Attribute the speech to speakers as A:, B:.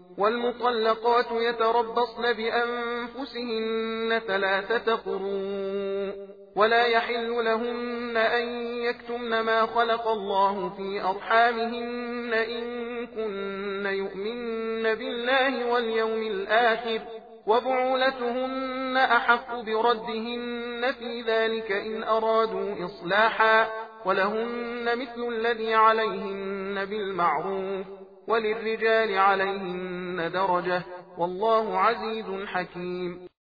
A: والمطلقات يتربصن بأنفسهن 3 قروء ولا يحل لهن أن يكتمن ما خلق الله في أرحامهن إن كن يؤمن بالله واليوم الآخر وبعولتهن أحق بردهن في ذلك إن أرادوا إصلاحا ولهن مثل الذي عليهن بالمعروف وللرجال عليهن درجة والله عزيز حكيم.